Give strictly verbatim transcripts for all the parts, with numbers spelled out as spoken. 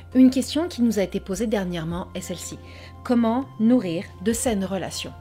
Une question qui nous a été posée dernièrement est celle-ci. Comment nourrir de saines relations?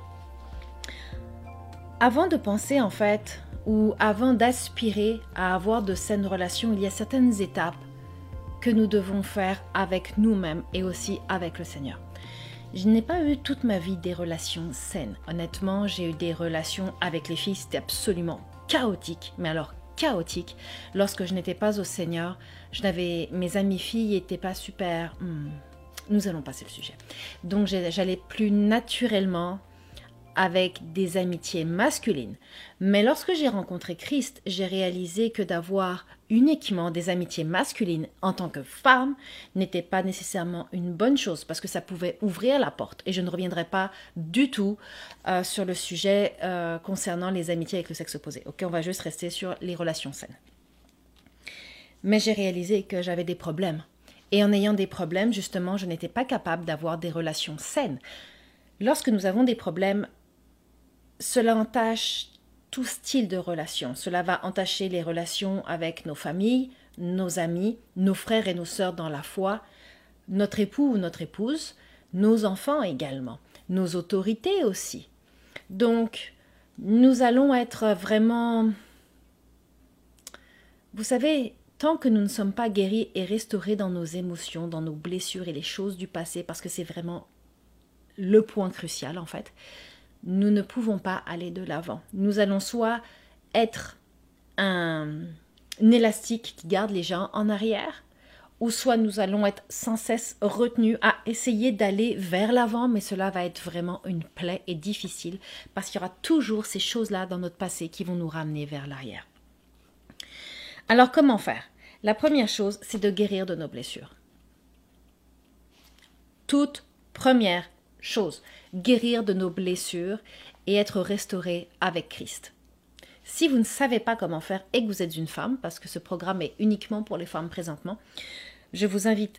Avant de penser en fait, ou avant d'aspirer à avoir de saines relations, il y a certaines étapes que nous devons faire avec nous-mêmes et aussi avec le Seigneur. Je n'ai pas eu toute ma vie des relations saines. Honnêtement, j'ai eu des relations avec les filles, c'était absolument chaotique, mais alors chaotique. Lorsque je n'étais pas au Seigneur, je n'avais, mes amies filles n'étaient pas super. Hmm, nous allons passer le sujet. Donc j'allais plus naturellement avec des amitiés masculines. Mais lorsque j'ai rencontré Christ, j'ai réalisé que d'avoir uniquement des amitiés masculines en tant que femme n'était pas nécessairement une bonne chose parce que ça pouvait ouvrir la porte. Et je ne reviendrai pas du tout euh, sur le sujet euh, concernant les amitiés avec le sexe opposé. Ok, on va juste rester sur les relations saines. Mais j'ai réalisé que j'avais des problèmes. Et en ayant des problèmes, justement, je n'étais pas capable d'avoir des relations saines. Lorsque nous avons des problèmes, cela entache tout style de relation. Cela va entacher les relations avec nos familles, nos amis, nos frères et nos sœurs dans la foi, notre époux ou notre épouse, nos enfants également, nos autorités aussi. Donc, nous allons être vraiment... Vous savez, tant que nous ne sommes pas guéris et restaurés dans nos émotions, dans nos blessures et les choses du passé, parce que c'est vraiment le point crucial en fait, nous ne pouvons pas aller de l'avant. Nous allons soit être un, un élastique qui garde les gens en arrière, ou soit nous allons être sans cesse retenus à essayer d'aller vers l'avant, mais cela va être vraiment une plaie et difficile, parce qu'il y aura toujours ces choses-là dans notre passé qui vont nous ramener vers l'arrière. Alors comment faire? La première chose, c'est de guérir de nos blessures. Toute première chose, guérir de nos blessures et être restauré avec Christ. Si vous ne savez pas comment faire et que vous êtes une femme, parce que ce programme est uniquement pour les femmes présentement, je vous invite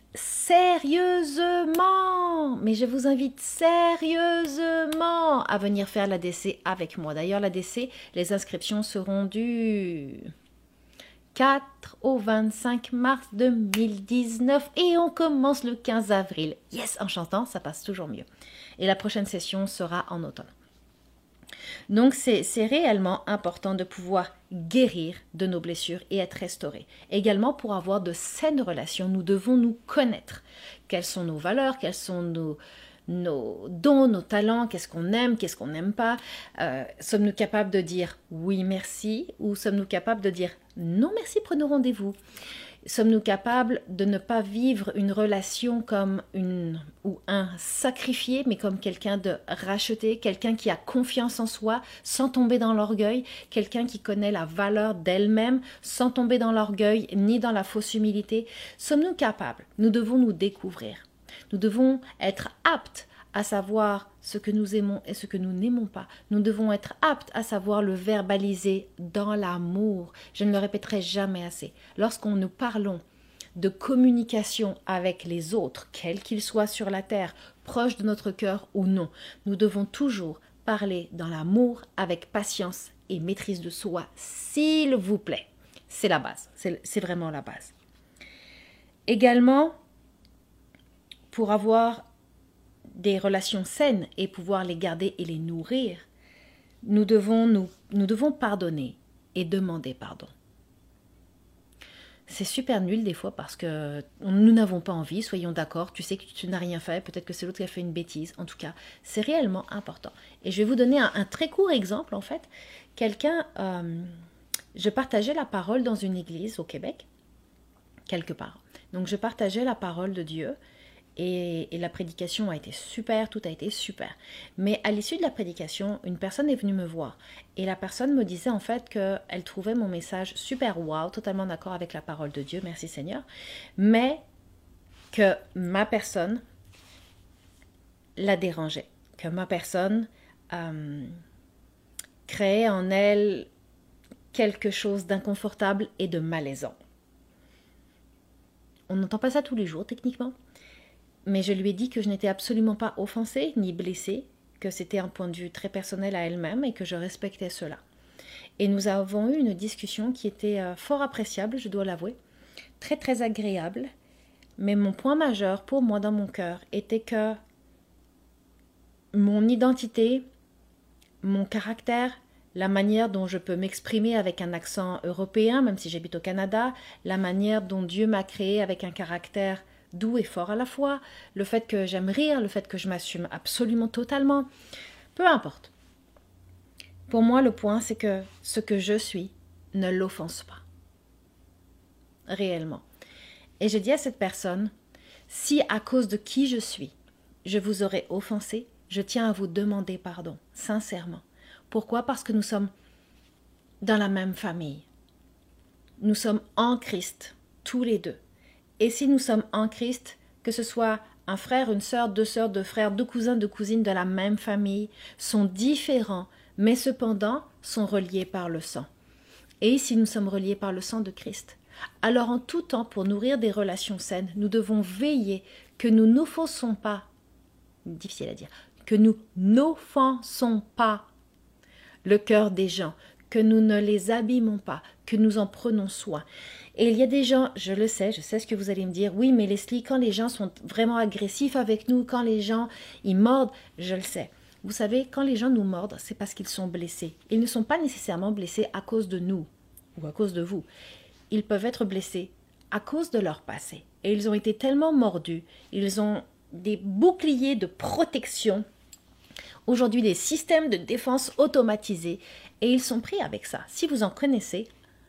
sérieusement, mais je vous invite sérieusement à venir faire l'A D C avec moi. D'ailleurs, l'A D C, les inscriptions seront du quatre au vingt-cinq mars deux mille dix-neuf et on commence le quinze avril. Yes, en chantant, ça passe toujours mieux. Et la prochaine session sera en automne. Donc, c'est réellement important de pouvoir guérir de nos blessures et être restauré. Également, pour avoir de saines relations, nous devons nous connaître. Quelles sont nos valeurs, quels sont nos, nos dons, nos talents, qu'est-ce qu'on aime, qu'est-ce qu'on n'aime pas. Euh, sommes-nous capables de dire oui, merci, ou sommes-nous capables de dire non, merci, prenons rendez-vous. Sommes-nous capables de ne pas vivre une relation comme une ou un sacrifié, mais comme quelqu'un de racheté, quelqu'un qui a confiance en soi sans tomber dans l'orgueil, quelqu'un qui connaît la valeur d'elle-même sans tomber dans l'orgueil ni dans la fausse humilité? Sommes-nous capables? Nous devons nous découvrir. Nous devons être aptes à savoir ce que nous aimons et ce que nous n'aimons pas. Nous devons être aptes à savoir le verbaliser dans l'amour. Je ne le répéterai jamais assez. Lorsqu'on nous parlons de communication avec les autres, quels qu'ils soient sur la terre, proches de notre cœur ou non, nous devons toujours parler dans l'amour avec patience et maîtrise de soi, s'il vous plaît. C'est la base, c'est vraiment la base. Également, pour avoir des relations saines et pouvoir les garder et les nourrir, nous devons, nous, nous devons pardonner et demander pardon. C'est super nul des fois parce que nous n'avons pas envie, soyons d'accord, tu sais que tu n'as rien fait, peut-être que c'est l'autre qui a fait une bêtise, en tout cas, c'est réellement important. Et je vais vous donner un, un très court exemple en fait. Quelqu'un, euh, je partageais la parole dans une église au Québec, quelque part. Donc je partageais la parole de Dieu. Et, et la prédication a été super, tout a été super. Mais à l'issue de la prédication, une personne est venue me voir. Et la personne me disait en fait qu'elle trouvait mon message super wow, totalement d'accord avec la parole de Dieu, merci Seigneur. Mais que ma personne la dérangeait. Que ma personne euh, créait en elle quelque chose d'inconfortable et de malaisant. On n'entend pas ça tous les jours techniquement. Mais je lui ai dit que je n'étais absolument pas offensée ni blessée, que c'était un point de vue très personnel à elle-même et que je respectais cela. Et nous avons eu une discussion qui était fort appréciable, je dois l'avouer, très très agréable, Mais mon point majeur pour moi dans mon cœur était que mon identité, mon caractère, la manière dont je peux m'exprimer avec un accent européen, même si j'habite au Canada, la manière dont Dieu m'a créé avec un caractère doux et fort à la fois, le fait que j'aime rire, le fait que je m'assume absolument totalement, peu importe. Pour moi, le point, c'est que ce que je suis ne l'offense pas. Réellement. Et j'ai dit à cette personne, si à cause de qui je suis, je vous aurais offensé, je tiens à vous demander pardon, sincèrement. Pourquoi? Parce que nous sommes dans la même famille. Nous sommes en Christ, tous les deux. Et si nous sommes en Christ, que ce soit un frère, une sœur, deux sœurs, deux frères, deux cousins, deux cousines de la même famille, sont différents, mais cependant sont reliés par le sang. Et ici, nous sommes reliés par le sang de Christ. Alors en tout temps, pour nourrir des relations saines, nous devons veiller que nous n'offensons pas, difficile à dire, que nous n'offensons pas le cœur des gens, que nous ne les abîmons pas, que nous en prenons soin. Et il y a des gens, je le sais, je sais ce que vous allez me dire, oui mais Leslie, quand les gens sont vraiment agressifs avec nous, quand les gens, ils mordent, je le sais. Vous savez, quand les gens nous mordent, c'est parce qu'ils sont blessés. Ils ne sont pas nécessairement blessés à cause de nous ou à cause de vous. Ils peuvent être blessés à cause de leur passé. Et ils ont été tellement mordus, ils ont des boucliers de protection, aujourd'hui des systèmes de défense automatisés, et ils sont pris avec ça. Si vous en connaissez,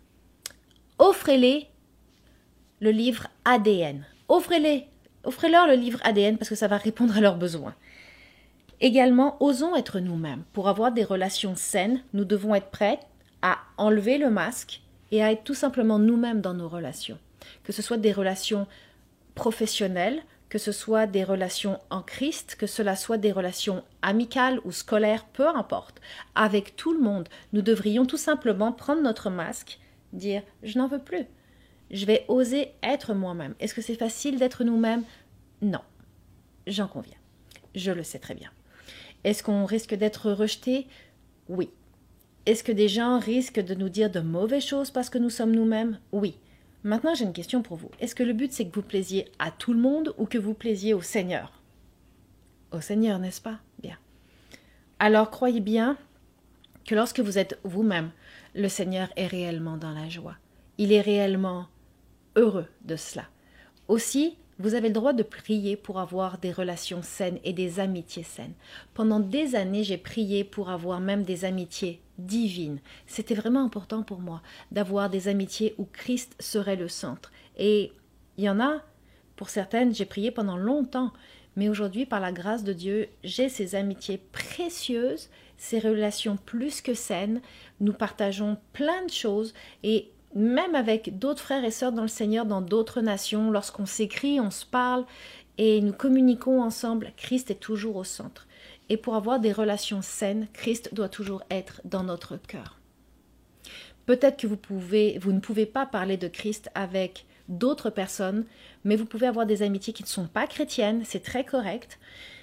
offrez-les le livre A D N. Offrez-les, offrez-leur le livre A D N parce que ça va répondre à leurs besoins. Également, osons être nous-mêmes. Pour avoir des relations saines, nous devons être prêts à enlever le masque et à être tout simplement nous-mêmes dans nos relations. Que ce soit des relations professionnelles, que ce soit des relations en Christ, que cela soit des relations amicales ou scolaires, peu importe. Avec tout le monde, nous devrions tout simplement prendre notre masque, dire « je n'en veux plus ». Je vais oser être moi-même. Est-ce que c'est facile d'être nous-mêmes? Non, j'en conviens. Je le sais très bien. Est-ce qu'on risque d'être rejeté? Oui. Est-ce que des gens risquent de nous dire de mauvaises choses parce que nous sommes nous-mêmes? Oui. Maintenant, j'ai une question pour vous. Est-ce que le but, c'est que vous plaisiez à tout le monde ou que vous plaisiez au Seigneur? Au Seigneur, n'est-ce pas? Bien. Alors, croyez bien que lorsque vous êtes vous-même, le Seigneur est réellement dans la joie. Il est réellement heureux de cela. Aussi, vous avez le droit de prier pour avoir des relations saines et des amitiés saines. Pendant des années, j'ai prié pour avoir même des amitiés divines. C'était vraiment important pour moi d'avoir des amitiés où Christ serait le centre. Et il y en a, pour certaines, j'ai prié pendant longtemps. Mais aujourd'hui, par la grâce de Dieu, j'ai ces amitiés précieuses, ces relations plus que saines. Nous partageons plein de choses et même avec d'autres frères et sœurs dans le Seigneur, dans d'autres nations, lorsqu'on s'écrit, on se parle et nous communiquons ensemble, Christ est toujours au centre. Et pour avoir des relations saines, Christ doit toujours être dans notre cœur. Peut-être que vous pouvez, vous ne pouvez pas parler de Christ avec d'autres personnes, mais vous pouvez avoir des amitiés qui ne sont pas chrétiennes, c'est très correct,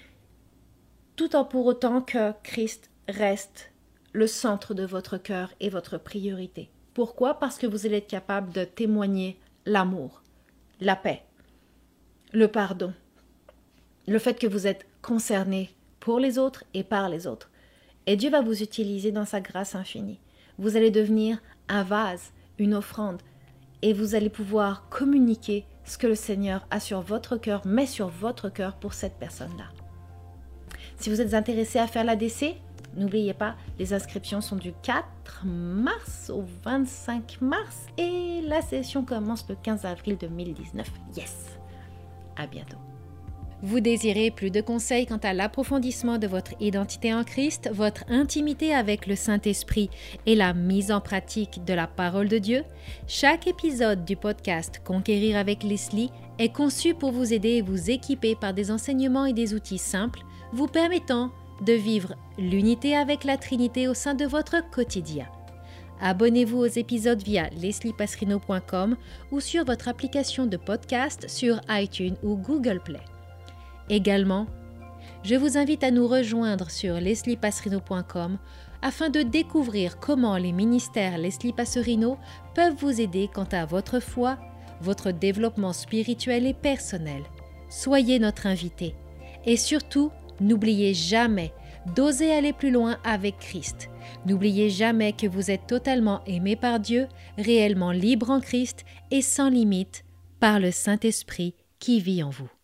tout en pour autant que Christ reste le centre de votre cœur et votre priorité. Pourquoi? Parce que vous allez être capable de témoigner l'amour, la paix, le pardon, le fait que vous êtes concerné pour les autres et par les autres. Et Dieu va vous utiliser dans sa grâce infinie. Vous allez devenir un vase, une offrande, et vous allez pouvoir communiquer ce que le Seigneur a sur votre cœur, met sur votre cœur pour cette personne-là. Si vous êtes intéressé à faire l'A D C, n'oubliez pas, les inscriptions sont du quatre mars au vingt-cinq mars et la session commence le quinze avril deux mille dix-neuf. Yes! À bientôt. Vous désirez plus de conseils quant à l'approfondissement de votre identité en Christ, votre intimité avec le Saint-Esprit et la mise en pratique de la parole de Dieu? Chaque épisode du podcast Conquérir avec Leslie est conçu pour vous aider et vous équiper par des enseignements et des outils simples vous permettant de vivre l'unité avec la Trinité au sein de votre quotidien. Abonnez-vous aux épisodes via leslie passerino point com ou sur votre application de podcast sur iTunes ou Google Play. Également, je vous invite à nous rejoindre sur leslie passerino point com afin de découvrir comment les ministères Leslie Passerino peuvent vous aider quant à votre foi, votre développement spirituel et personnel. Soyez notre invité. Et surtout, n'oubliez jamais d'oser aller plus loin avec Christ. N'oubliez jamais que vous êtes totalement aimé par Dieu, réellement libre en Christ et sans limite par le Saint-Esprit qui vit en vous.